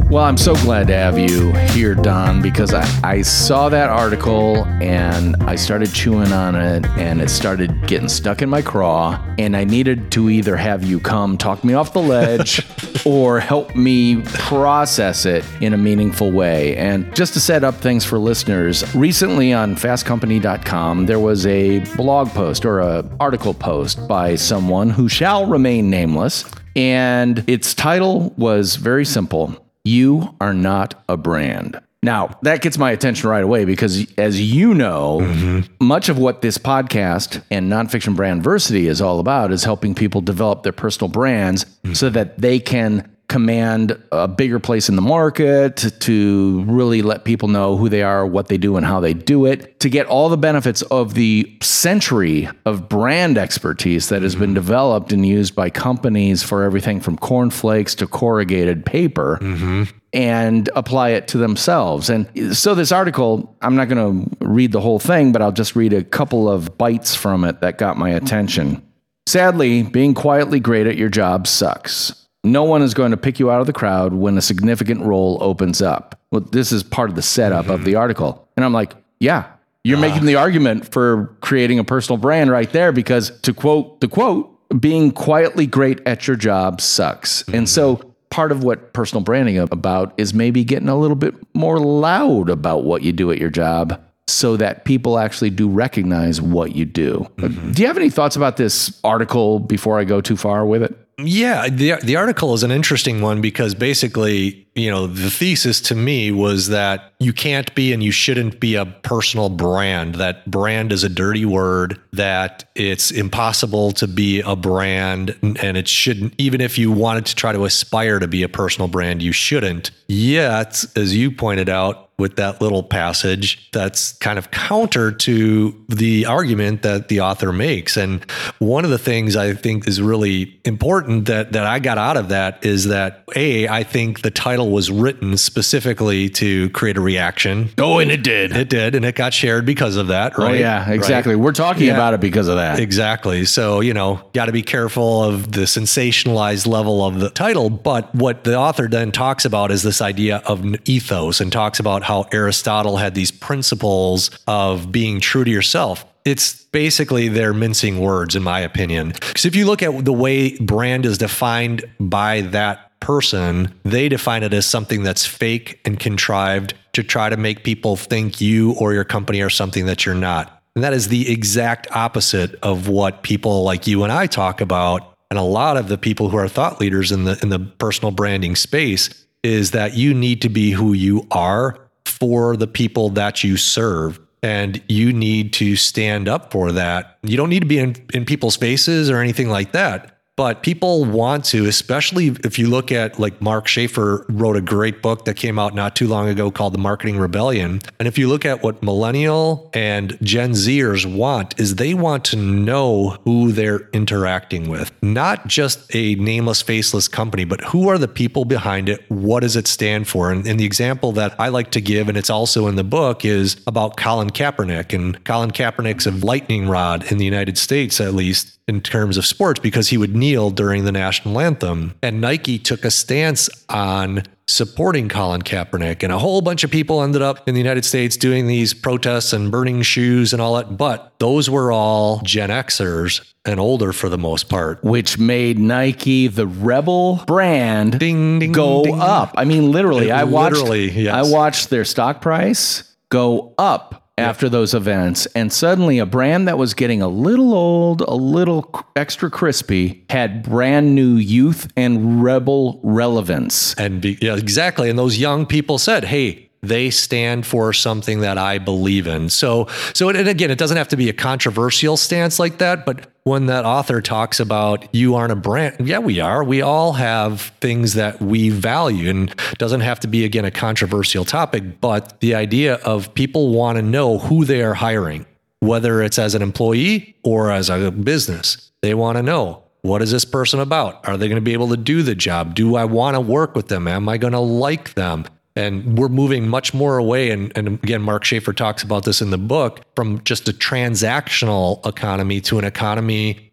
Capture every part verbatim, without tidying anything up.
Well, I'm so glad to have you here, Don, because I, I saw that article and I started chewing on it and it started getting stuck in my craw, and I needed to either have you come talk me off the ledge or help me process it in a meaningful way. And just to set up things for listeners, recently on fast company dot com, there was a blog post or a article post by someone who shall remain nameless, and its title was very simple: You are not a brand. Now, that gets my attention right away because, as you know, mm-hmm. much of what this podcast and Nonfiction Brandversity is all about is helping people develop their personal brands mm-hmm. so that they can command a bigger place in the market, to, to really let people know who they are, what they do, and how they do it, to get all the benefits of the century of brand expertise that has mm-hmm. been developed and used by companies for everything from cornflakes to corrugated paper. Mm-hmm. And apply it to themselves. And so this article, I'm not going to read the whole thing, but I'll just read a couple of bites from it that got my attention. Sadly, being quietly great at your job sucks. No one is going to pick you out of the crowd when a significant role opens up. Well, this is part of the setup mm-hmm. of the article. And I'm like, yeah, you're uh. making the argument for creating a personal brand right there, because to quote the quote, being quietly great at your job sucks. Mm-hmm. And so part of what personal branding is about is maybe getting a little bit more loud about what you do at your job so that people actually do recognize what you do. Mm-hmm. Do you have any thoughts about this article before I go too far with it? Yeah, the the article is an interesting one because basically, you know, the thesis to me was that you can't be and you shouldn't be a personal brand. That brand is a dirty word, that it's impossible to be a brand, and it shouldn't, even if you wanted to try to aspire to be a personal brand, you shouldn't. Yet, as you pointed out, with that little passage, that's kind of counter to the argument that the author makes. And one of the things I think is really important that, that I got out of that is that, A, I think the title was written specifically to create a reaction. Oh, and it did. It did. And it got shared because of that, right? Oh, yeah, exactly. Right? We're talking yeah, about it because of that. Exactly. So, you know, got to be careful of the sensationalized level of the title. But what the author then talks about is this idea of ethos, and talks about how Aristotle had these principles of being true to yourself. It's basically they're mincing words, in my opinion. Because if you look at the way brand is defined by that person, they define it as something that's fake and contrived to try to make people think you or your company are something that you're not. And that is the exact opposite of what people like you and I talk about. And a lot of the people who are thought leaders in the in the personal branding space is that you need to be who you are for the people that you serve. And you need to stand up for that. You don't need to be in, in people's faces or anything like that. But people want to, especially if you look at, like, Mark Schaefer wrote a great book that came out not too long ago called The Marketing Rebellion. And if you look at what millennial and Gen Zers want, is they want to know who they're interacting with. Not just a nameless, faceless company, but who are the people behind it? What does it stand for? And, and the example that I like to give, and it's also in the book, is about Colin Kaepernick. And Colin Kaepernick's a lightning rod in the United States, at least, in terms of sports, because he would kneel during the national anthem. And Nike took a stance on supporting Colin Kaepernick. And a whole bunch of people ended up in the United States doing these protests and burning shoes and all that. But those were all Gen Xers and older for the most part. Which made Nike, the rebel brand, ding, ding, go ding. up. I mean, literally, it I watched, literally, yes. I watched their stock price go up after those events, and suddenly a brand that was getting a little old, a little extra crispy, had brand new youth and rebel relevance. And be, yeah, exactly. And those young people said, hey, they stand for something that I believe in. So, so, and again, it doesn't have to be a controversial stance like that, but when that author talks about you aren't a brand, yeah, we are. We all have things that we value, and it doesn't have to be, again, a controversial topic, but the idea of people want to know who they are hiring, whether it's as an employee or as a business. They want to know, what is this person about? Are they going to be able to do the job? Do I want to work with them? Am I going to like them? And we're moving much more away. And, and again, Mark Schaefer talks about this in the book, from just a transactional economy to an economy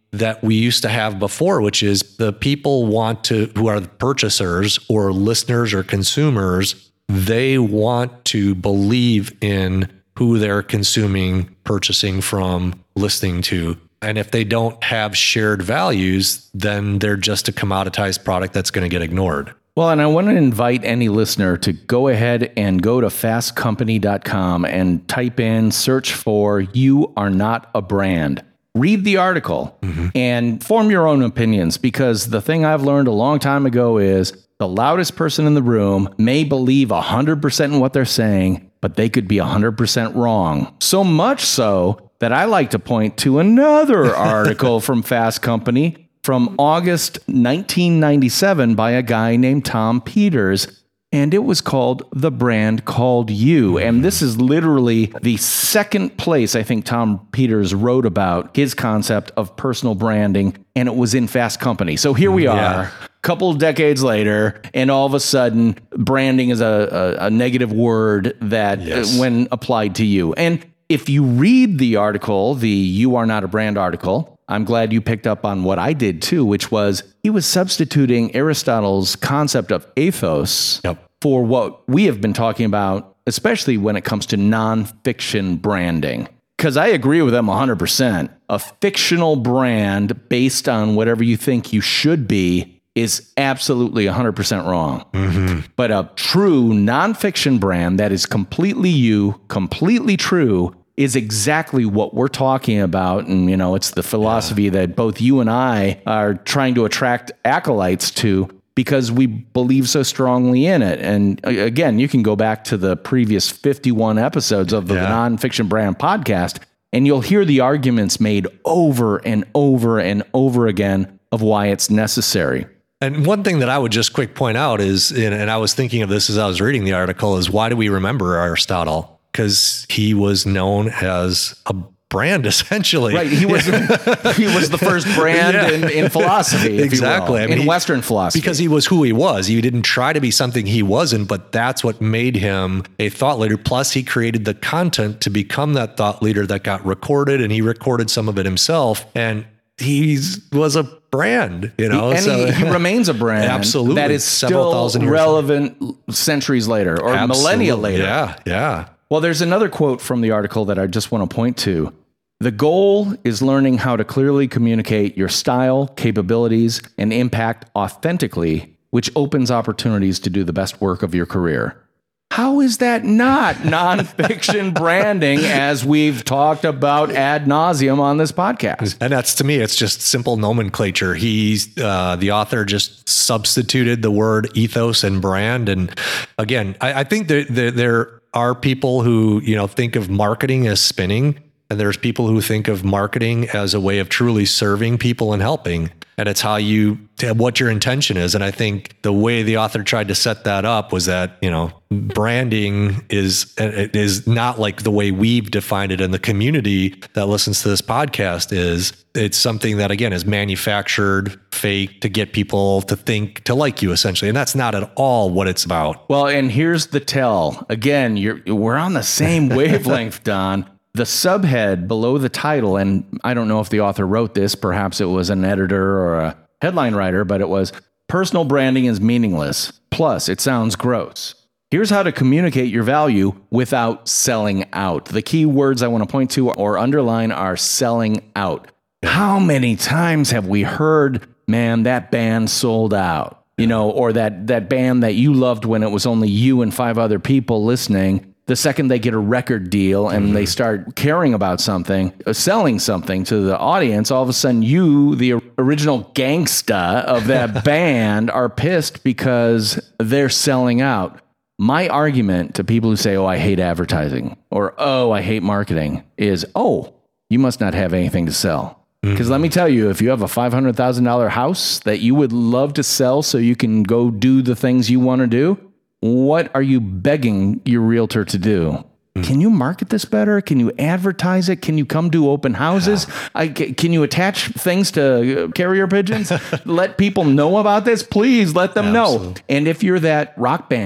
that we used to have before, which is the people want to, who are the purchasers or listeners or consumers, they want to believe in who they're consuming, purchasing from, listening to. And if they don't have shared values, then they're just a commoditized product that's going to get ignored. Well, and I want to invite any listener to go ahead and go to fast company dot com and type in, search for "You Are Not a Brand." Read the article mm-hmm. and form your own opinions, because the thing I've learned a long time ago is the loudest person in the room may believe one hundred percent in what they're saying, but they could be one hundred percent wrong. So much so that I like to point to another article from Fast Company from August nineteen ninety-seven by a guy named Tom Peters, and it was called "The Brand Called You." And this is literally the second place I think Tom Peters wrote about his concept of personal branding, and it was in Fast Company. So here we are, yeah. a couple of decades later, and all of a sudden, branding is a, a, a negative word that yes. uh, when applied to you. And if you read the article, the "You Are Not a Brand" article, I'm glad you picked up on what I did too, which was he was substituting Aristotle's concept of ethos yep. for what we have been talking about, especially when it comes to nonfiction branding. Because I agree with them one hundred percent. A fictional brand based on whatever you think you should be is absolutely one hundred percent wrong. Mm-hmm. But a true nonfiction brand that is completely you, completely true, is exactly what we're talking about. And, you know, it's the philosophy yeah. that both you and I are trying to attract acolytes to because we believe so strongly in it. And again, you can go back to the previous fifty-one episodes of the yeah. Nonfiction Brand podcast, and you'll hear the arguments made over and over and over again of why it's necessary. And one thing that I would just quick point out is, and I was thinking of this as I was reading the article, is why do we remember Aristotle? Because he was known as a brand, essentially. Right. He was he was the first brand yeah. in, in philosophy, if exactly. you will, I mean, in he, Western philosophy. Because he was who he was. He didn't try to be something he wasn't, but that's what made him a thought leader. Plus, he created the content to become that thought leader that got recorded, and he recorded some of it himself. And he was a brand, you know, and so he, he remains a brand. Absolutely. That is still relevant centuries later or absolutely. millennia later. Yeah. Yeah. Well, there's another quote from the article that I just want to point to. The goal is learning how to clearly communicate your style, capabilities, and impact authentically, which opens opportunities to do the best work of your career. How is that not nonfiction branding, as we've talked about ad nauseum on this podcast? And that's, to me, it's just simple nomenclature. He's uh, the author just substituted the word ethos and brand. And again, I, I think that there, there are people who, you know, think of marketing as spinning, and there's people who think of marketing as a way of truly serving people and helping. And it's how you, what your intention is. And I think the way the author tried to set that up was that, you know, branding is, it is not like the way we've defined it in the community that listens to this podcast is. It's something that, again, is manufactured, fake, to get people to think, to like you, essentially. And that's not at all what it's about. Well, and here's the tell. Again, you're we're on the same wavelength, Don. The subhead below the title, and I don't know if the author wrote this, perhaps it was an editor or a headline writer, but it was, "Personal branding is meaningless. Plus, it sounds gross. Here's how to communicate your value without selling out." The key words I want to point to or underline are selling out. How many times have we heard, man, that band sold out, you know, or that, that band that you loved when it was only you and five other people listening, the second they get a record deal and mm-hmm. they start caring about something, uh, selling something to the audience, all of a sudden you, the original gangsta of that band, are pissed because they're selling out. My argument to people who say, "Oh, I hate advertising," or "Oh, I hate marketing," is, oh, you must not have anything to sell. Because mm-hmm. let me tell you, if you have a five hundred thousand dollars house that you would love to sell so you can go do the things you want to do, what are you begging your realtor to do? Mm. Can you market this better? Can you advertise it? Can you come do open houses? Yeah. I, can you attach things to carrier pigeons? Let people know about this. Please let them Absolutely. know. And if you're that rock band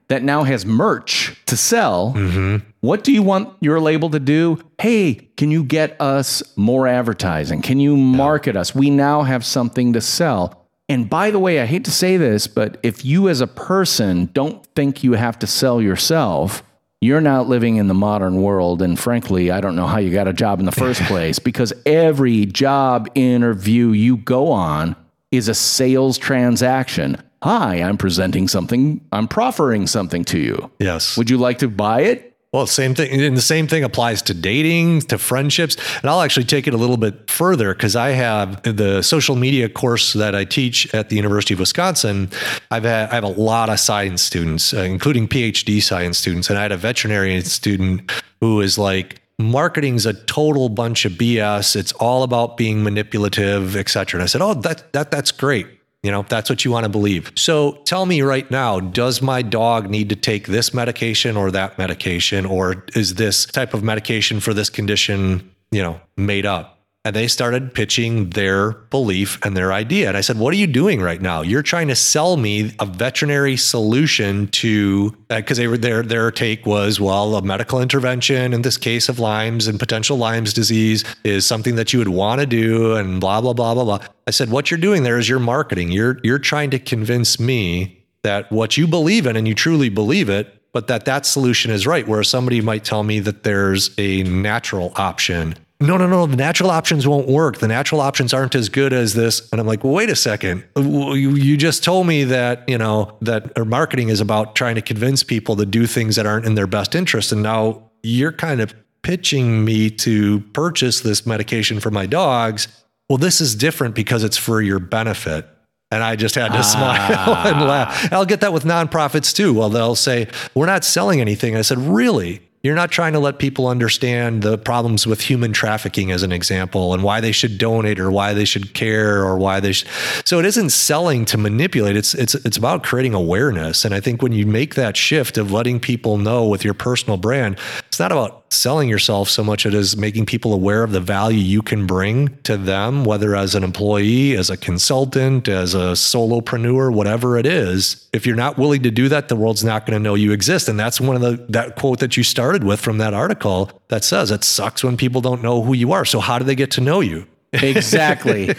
that now has merch to sell. Mm-hmm. What do you want your label to do? Hey, can you get us more advertising? Can you market us? We now have something to sell. And by the way, I hate to say this, but if you as a person don't think you have to sell yourself, you're not living in the modern world. And frankly, I don't know how you got a job in the first place, because every job interview you go on is a sales transaction. Hi, I'm presenting something. I'm proffering something to you. Yes. Would you like to buy it? Well, same thing. And the same thing applies to dating, to friendships. And I'll actually take it a little bit further, because I have the social media course that I teach at the University of Wisconsin. I've had, I have a lot of science students, uh, including PhD science students. And I had a veterinarian student who is like, marketing's a total bunch of B S. It's all about being manipulative, et cetera. And I said, oh, that, that, that's great. You know, that's what you want to believe. So tell me right now, does my dog need to take this medication or that medication? Or is this type of medication for this condition, you know, made up? And they started pitching their belief and their idea. And I said, what are you doing right now? You're trying to sell me a veterinary solution to, because they were their, their take was, well, a medical intervention in this case of Lyme's and potential Lyme's disease is something that you would want to do and blah, blah, blah, blah, blah. I said, what you're doing there is you're marketing. You're, you're trying to convince me that what you believe in, and you truly believe it, but that that solution is right. Where somebody might tell me that there's a natural option. No, no, no, the natural options won't work. The natural options aren't as good as this. And I'm like, well, wait a second. You, you just told me that, you know, that our marketing is about trying to convince people to do things that aren't in their best interest. And now you're kind of pitching me to purchase this medication for my dogs. Well, this is different because it's for your benefit. And I just had to ah. smile and laugh. I'll get that with nonprofits too. Well, they'll say, we're not selling anything. I said, really? You're not trying to let people understand the problems with human trafficking, as an example, and why they should donate or why they should care or why they should. So it isn't selling to manipulate. It's, it's, it's about creating awareness. And I think when you make that shift of letting people know with your personal brand, it's not about selling yourself so much as making people aware of the value you can bring to them, whether as an employee, as a consultant, as a solopreneur, whatever it is. If you're not willing to do that, the world's not going to know you exist. And that's one of the, that quote that you started with from that article that says it sucks when people don't know who you are. So how do they get to know you? Exactly.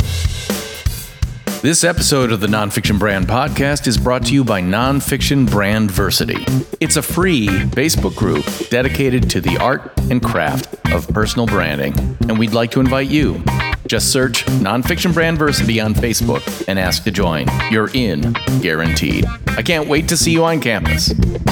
This episode of the Nonfiction Brand Podcast is brought to you by Nonfiction Brandversity. It's a free Facebook group dedicated to the art and craft of personal branding, and we'd like to invite you. Just search Nonfiction Brandversity on Facebook and ask to join. You're in, guaranteed. I can't wait to see you on campus.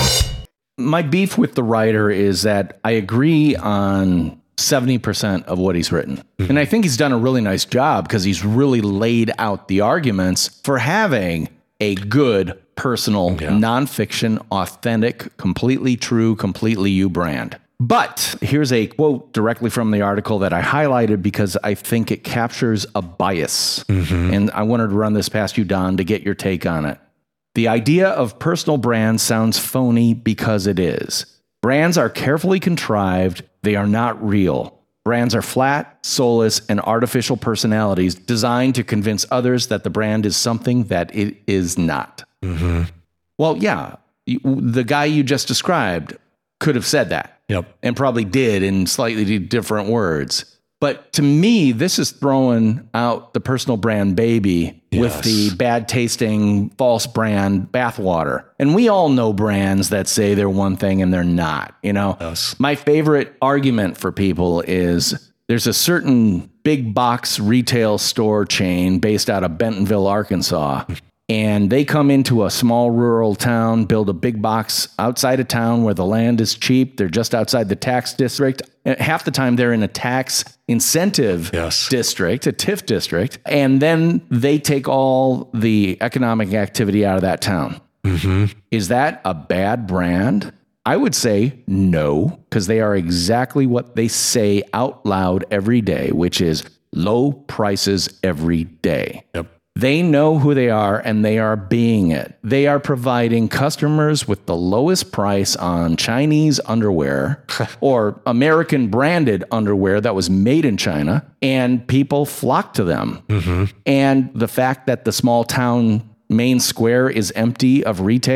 My beef with the writer is that I agree on seventy percent of what he's written. Mm-hmm. And I think he's done a really nice job because he's really laid out the arguments for having a good, personal, yeah. nonfiction, authentic, completely true, completely you brand. But here's a quote directly from the article that I highlighted because I think it captures a bias. Mm-hmm. And I wanted to run this past you, Don, to get your take on it. The idea of personal brand sounds phony because it is. Brands are carefully contrived. They are not real. Brands are flat, soulless, and artificial personalities designed to convince others that the brand is something that it is not. Mm-hmm. Well, yeah, the guy you just described could have said that. Yep. And probably did in slightly different words. But to me, this is throwing out the personal brand baby yes. with the bad tasting false brand bathwater. And we all know brands that say they're one thing and they're not. You know, yes. My favorite argument for people is there's a certain big box retail store chain based out of Bentonville, Arkansas. And they come into a small rural town, build a big box outside of town where the land is cheap. They're just outside the tax district. Half the time they're in a tax incentive yes. district, a T I F district. And then they take all the economic activity out of that town. Mm-hmm. Is that a bad brand? I would say no, because they are exactly what they say out loud every day, which is low prices every day. Yep. They know who they are and they are being it. They are providing customers with the lowest price on Chinese underwear or American branded underwear that was made in China, and people flock to them. Mm-hmm. And the fact that the small town main square is empty of retail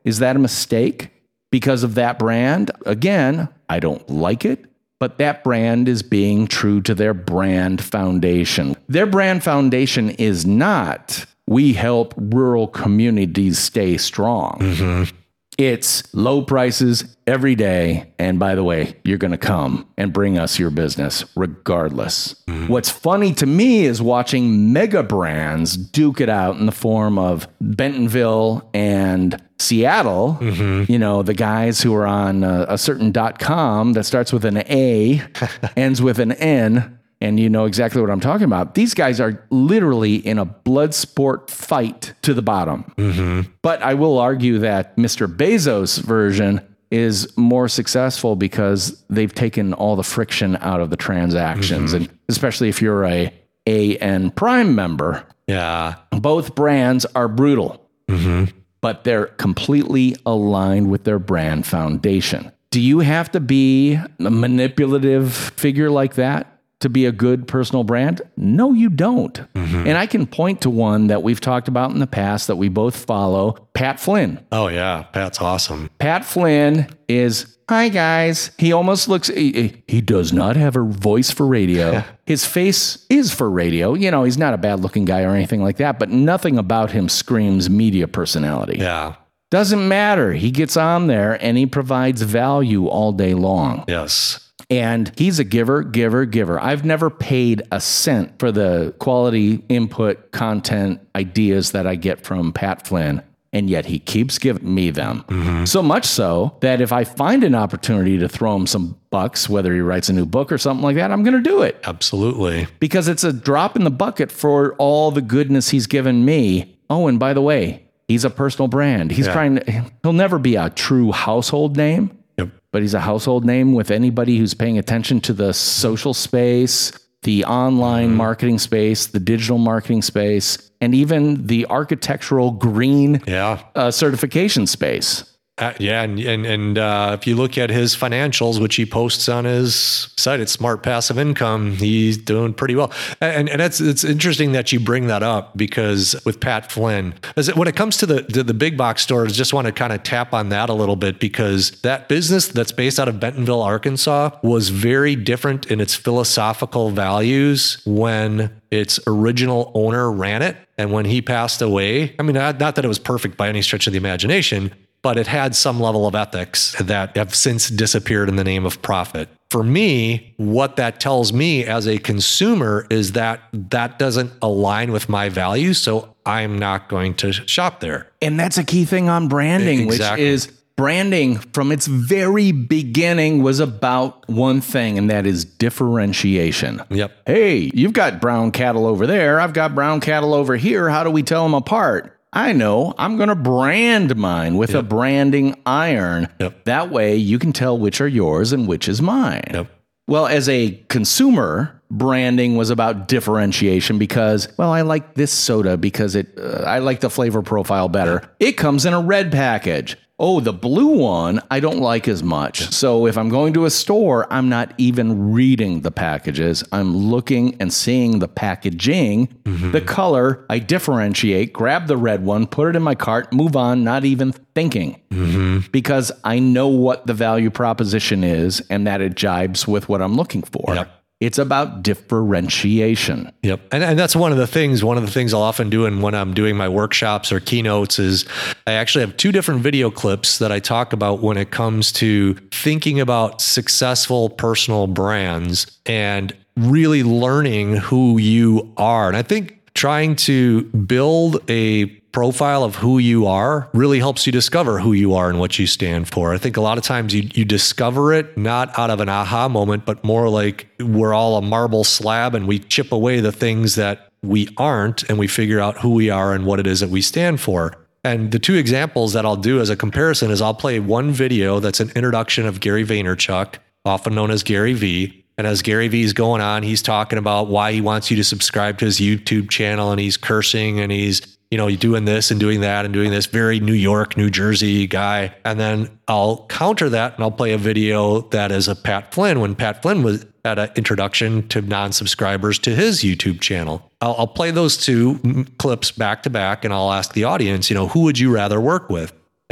Is that a mistake because of that brand? Again, I don't like it, but that brand is being true to their brand foundation. Their brand foundation is not, we help rural communities stay strong. Mm-hmm. It's low prices every day. And by the way, you're going to come and bring us your business regardless. Mm. What's funny to me is watching mega brands duke it out in the form of Bentonville and Seattle. Mm-hmm. You know, the guys who are on a, a certain dot com that starts with an A, ends with an N. And you know exactly what I'm talking about. These guys are literally in a blood sport fight to the bottom. Mm-hmm. But I will argue that Mister Bezos' version is more successful because they've taken all the friction out of the transactions. Mm-hmm. And especially if you're a A N Prime member, yeah, both brands are brutal, mm-hmm. but they're completely aligned with their brand foundation. Do you have to be a manipulative figure like that to be a good personal brand? No, you don't. Mm-hmm. And I can point to one that we've talked about in the past that we both follow, Pat Flynn. Oh yeah, Pat's awesome. Pat Flynn is, hi guys. He almost looks, he, he does not have a voice for radio. His face is for radio. You know, he's not a bad looking guy or anything like that, but nothing about him screams media personality. Yeah. Doesn't matter. He gets on there and he provides value all day long. Yes. And he's a giver, giver, giver. I've never paid a cent for the quality input, content, ideas that I get from Pat Flynn. And yet he keeps giving me them. Mm-hmm. So much so that if I find an opportunity to throw him some bucks, whether he writes a new book or something like that, I'm going to do it. Absolutely. Because it's a drop in the bucket for all the goodness he's given me. Oh, and by the way, he's a personal brand. He's yeah. trying to, he'll never be a true household name. But he's a household name with anybody who's paying attention to the social space, the online mm-hmm. marketing space, the digital marketing space, and even the architectural green yeah. uh, certification space. Uh, yeah, and and, and uh, if you look at his financials, which he posts on his site, it's Smart Passive Income, he's doing pretty well. And and it's it's interesting that you bring that up, because with Pat Flynn, as it, when it comes to the to the big box stores, just want to kind of tap on that a little bit, because that business that's based out of Bentonville, Arkansas, was very different in its philosophical values when its original owner ran it, and when he passed away. I mean, not, not that it was perfect by any stretch of the imagination, but it had some level of ethics that have since disappeared in the name of profit. For me, what that tells me as a consumer is that that doesn't align with my values, so I'm not going to shop there. And that's a key thing on branding, exactly. which is branding from its very beginning was about one thing, and that is differentiation. Yep. Hey, you've got brown cattle over there. I've got brown cattle over here. How do we tell them apart? I know, I'm going to brand mine with yep. a branding iron. Yep. That way you can tell which are yours and which is mine. Yep. Well, as a consumer, branding was about differentiation because, well, I like this soda because it, uh, I like the flavor profile better. It comes in a red package. Oh, the blue one, I don't like as much. So if I'm going to a store, I'm not even reading the packages. I'm looking and seeing the packaging, mm-hmm. the color. I differentiate, grab the red one, put it in my cart, move on, not even thinking. Mm-hmm. Because I know what the value proposition is and that it jibes with what I'm looking for. Yep. It's about differentiation. Yep. And, and that's one of the things, one of the things I'll often do in, when I'm doing my workshops or keynotes is I actually have two different video clips that I talk about when it comes to thinking about successful personal brands and really learning who you are. And I think trying to build a profile of who you are really helps you discover who you are and what you stand for. I think a lot of times you you discover it not out of an aha moment, but more like we're all a marble slab and we chip away the things that we aren't and we figure out who we are and what it is that we stand for. And the two examples that I'll do as a comparison is I'll play one video that's an introduction of Gary Vaynerchuk, often known as Gary V. And as Gary V's going on, he's talking about why he wants you to subscribe to his YouTube channel, and he's cursing and he's, you know, doing this and doing that and doing this, very New York, New Jersey guy. And then I'll counter that and I'll play a video that is a Pat Flynn when Pat Flynn was at an introduction to non-subscribers to his YouTube channel. I'll, I'll play those two clips back to back and I'll ask the audience, you know, who would you rather work with?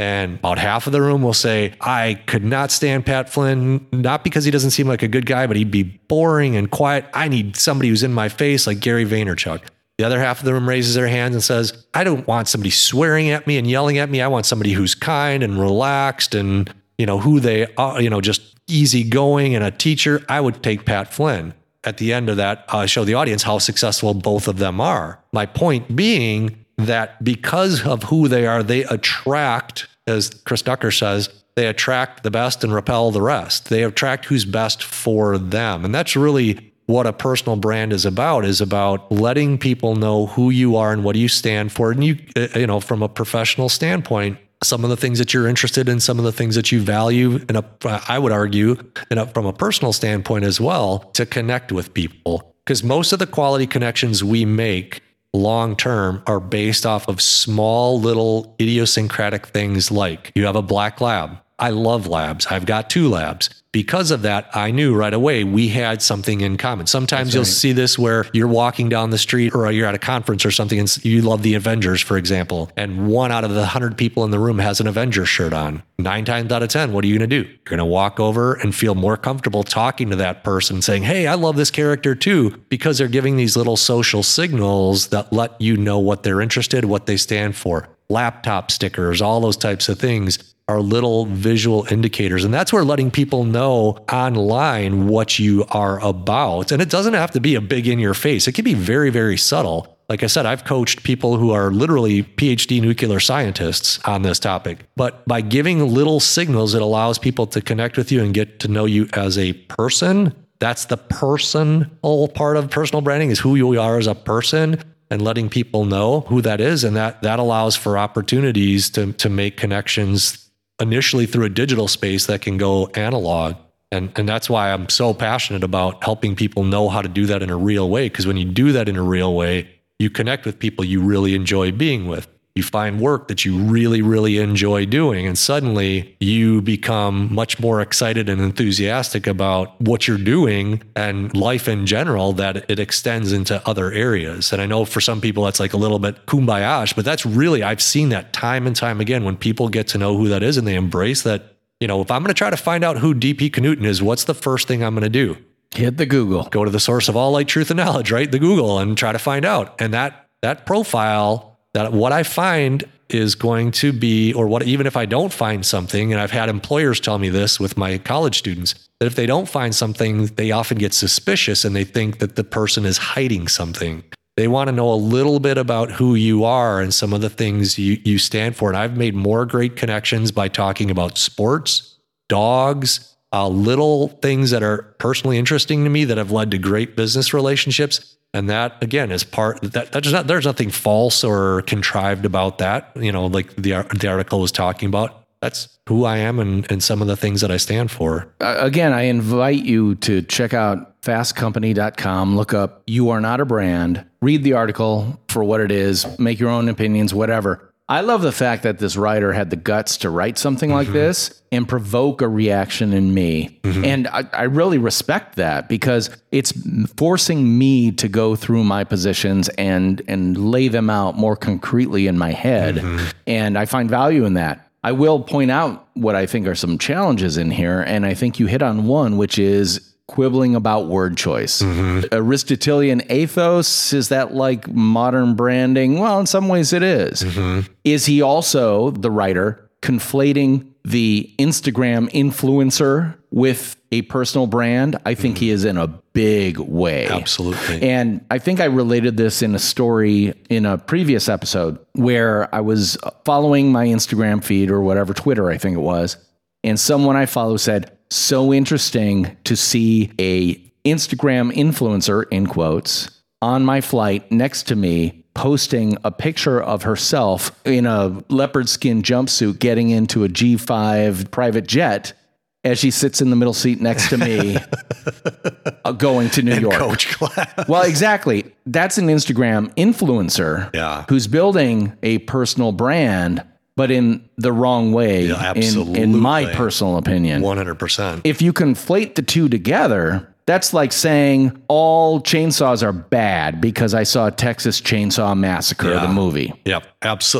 And about half of the room will say, I could not stand Pat Flynn, not because he doesn't seem like a good guy, but he'd be boring and quiet. I need somebody who's in my face like Gary Vaynerchuk. The other half of the room raises their hands and says, I don't want somebody swearing at me and yelling at me. I want somebody who's kind and relaxed and, you know, who they are, you know, just easygoing and a teacher. I would take Pat Flynn. At the end of that, I uh, show the audience how successful both of them are. My point being that because of who they are, they attract, as Chris Ducker says, they attract the best and repel the rest. They attract who's best for them. And that's really what a personal brand is about, is about letting people know who you are and what you stand for. And you, you know, from a professional standpoint, some of the things that you're interested in, some of the things that you value, and a, I would argue, and a, from a personal standpoint as well, to connect with people. Because most of the quality connections we make long-term are based off of small little idiosyncratic things like you have a black lab. I love labs. I've got two labs. Because of that, I knew right away we had something in common. Sometimes That's you'll right. see this where you're walking down the street or you're at a conference or something and you love the Avengers, for example, and one out of the hundred people in the room has an Avengers shirt on. Nine times out of ten, what are you going to do? You're going to walk over and feel more comfortable talking to that person saying, hey, I love this character too, because they're giving these little social signals that let you know what they're interested, what they stand for. Laptop stickers, all those types of things are little visual indicators. And that's where letting people know online what you are about. And it doesn't have to be a big in your face. It can be very, very subtle. Like I said, I've coached people who are literally P H D nuclear scientists on this topic. But by giving little signals, it allows people to connect with you and get to know you as a person. That's the personal part of personal branding, is who you are as a person, and letting people know who that is. And that that allows for opportunities to, to make connections initially through a digital space that can go analog. And, and that's why I'm so passionate about helping people know how to do that in a real way. Because when you do that in a real way, you connect with people you really enjoy being with. You find work that you really, really enjoy doing. And suddenly you become much more excited and enthusiastic about what you're doing and life in general, that it extends into other areas. And I know for some people that's like a little bit kumbaya, but that's really, I've seen that time and time again when people get to know who that is and they embrace that. You know, if I'm going to try to find out who D P Knudten is, what's the first thing I'm going to do? Hit the Google. Go to the source of all light, truth, and knowledge, right? The Google, and try to find out. And that that profile, that what I find is going to be, or what, even if I don't find something, and I've had employers tell me this with my college students, that if they don't find something, they often get suspicious and they think that the person is hiding something. They want to know a little bit about who you are and some of the things you, you stand for. And I've made more great connections by talking about sports, dogs, uh, little things that are personally interesting to me that have led to great business relationships. And that, again, is part that that's not, there's nothing false or contrived about that. You know, like the the article was talking about. That's who I am and, and some of the things that I stand for. Uh, again, I invite you to check out fast company dot com, look up You Are Not a Brand, read the article for what it is, make your own opinions, whatever. I love the fact that this writer had the guts to write something like mm-hmm. this and provoke a reaction in me. Mm-hmm. And I, I really respect that, because it's forcing me to go through my positions and, and lay them out more concretely in my head. Mm-hmm. And I find value in that. I will point out what I think are some challenges in here. And I think you hit on one, which is quibbling about word choice. Mm-hmm. Aristotelian ethos, is that like modern branding? Well, in some ways it is. Mm-hmm. Is he also, the writer, conflating the Instagram influencer with a personal brand? I think mm-hmm. he is in a big way. Absolutely. And I think I related this in a story in a previous episode where I was following my Instagram feed or whatever, Twitter, I think it was. And someone I follow said, so interesting to see a Instagram influencer, in quotes, on my flight next to me posting a picture of herself in a leopard skin jumpsuit getting into a G five private jet as she sits in the middle seat next to me uh, going to New in York. Coach class. Well, exactly. That's an Instagram influencer yeah. who's building a personal brand, but in the wrong way, yeah, in, in my personal opinion. one hundred percent. If you conflate the two together, that's like saying all chainsaws are bad because I saw Texas Chainsaw Massacre, yeah. the movie. Yep, absolutely.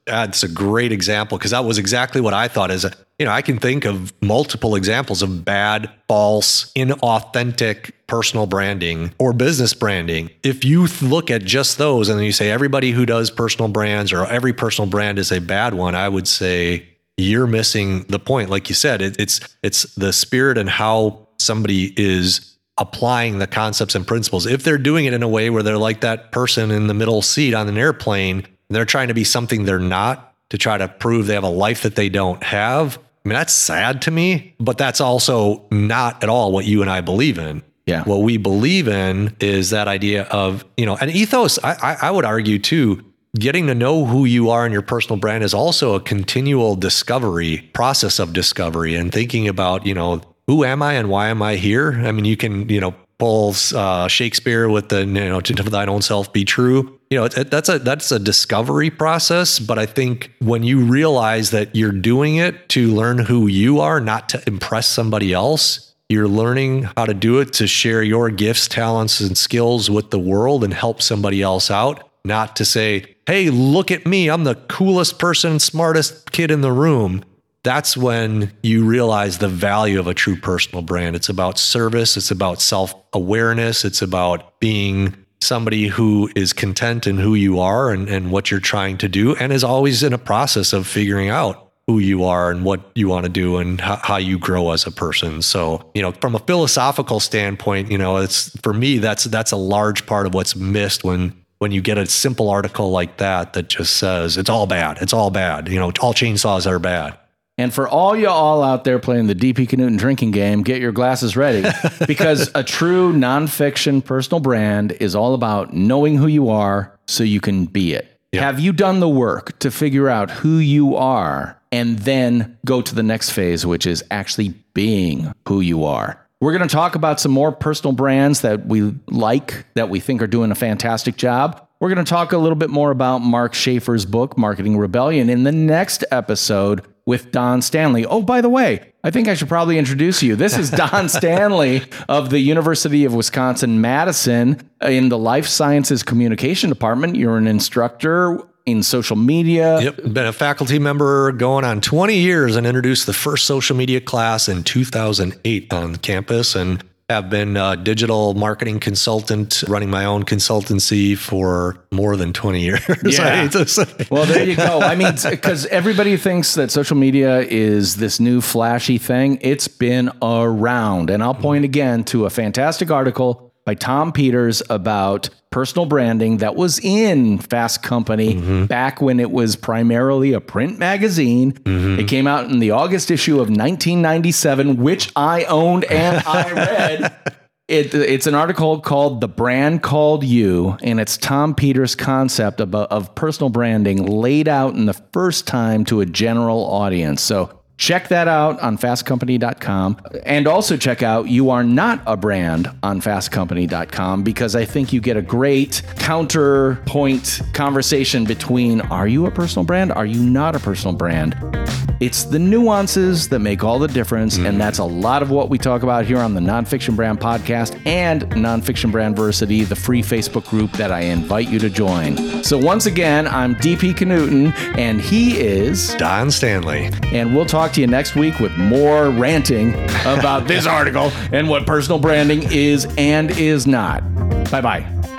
That's a great example because that was exactly what I thought. Is, you know, I can think of multiple examples of bad, false, inauthentic personal branding or business branding. If you look at just those and then you say everybody who does personal brands or every personal brand is a bad one, I would say you're missing the point. Like you said, it, it's it's the spirit and how somebody is applying the concepts and principles. If they're doing it in a way where they're like that person in the middle seat on an airplane, they're trying to be something they're not to try to prove they have a life that they don't have. I mean, that's sad to me, but that's also not at all what you and I believe in. Yeah. What we believe in is that idea of, you know, an ethos. I, I, I would argue too, getting to know who you are and your personal brand is also a continual discovery process of discovery and thinking about, you know, who am I and why am I here? I mean, you can, you know, pull uh, Shakespeare with the, you know, to thine own self be true. You know, it, that's a that's a discovery process. But I think when you realize that you're doing it to learn who you are, not to impress somebody else, you're learning how to do it to share your gifts, talents, and skills with the world and help somebody else out. Not to say, hey, look at me, I'm the coolest person, smartest kid in the room. That's when you realize the value of a true personal brand. It's about service. It's about self-awareness. It's about being somebody who is content in who you are and, and what you're trying to do, and is always in a process of figuring out who you are and what you want to do and how, how you grow as a person. So, you know, from a philosophical standpoint, you know, it's for me, that's that's a large part of what's missed when when you get a simple article like that that just says it's all bad. It's all bad. You know, all chainsaws are bad. And for all you all out there playing the D P Knudten drinking game, get your glasses ready because a true nonfiction personal brand is all about knowing who you are so you can be it. Yep. Have you done the work to figure out who you are and then go to the next phase, which is actually being who you are? We're going to talk about some more personal brands that we like, that we think are doing a fantastic job. We're going to talk a little bit more about Mark Schaefer's book, Marketing Rebellion, in the next episode with Don Stanley. Oh, by the way, I think I should probably introduce you. This is Don Stanley of the University of Wisconsin-Madison in the Life Sciences Communication Department. You're an instructor in social media. Yep. Been a faculty member going on twenty years and introduced the first social media class in two thousand eight on campus, and have been a digital marketing consultant running my own consultancy for more than twenty years. Yeah. I hate to say. Well, there you go. I mean, because everybody thinks that social media is this new flashy thing. It's been around. And I'll point again to a fantastic article by Tom Peters about personal branding that was in Fast Company mm-hmm. back when it was primarily a print magazine. Mm-hmm. It came out in the August issue of nineteen ninety-seven, which I owned and I read. It, it's an article called The Brand Called You, and it's Tom Peters' concept of, of personal branding laid out in the first time to a general audience. So check that out on fast company dot com. And also check out You Are Not a Brand on fast company dot com, because I think you get a great counterpoint conversation between, are you a personal brand? Are you not a personal brand? It's the nuances that make all the difference. Mm. And that's a lot of what we talk about here on the Nonfiction Brand Podcast and Nonfiction Brandversity, the free Facebook group that I invite you to join. So once again, I'm D P Knudten, and he is Don Stanley. And we'll talk to you next week with more ranting about this article and what personal branding is and is not. Bye-bye.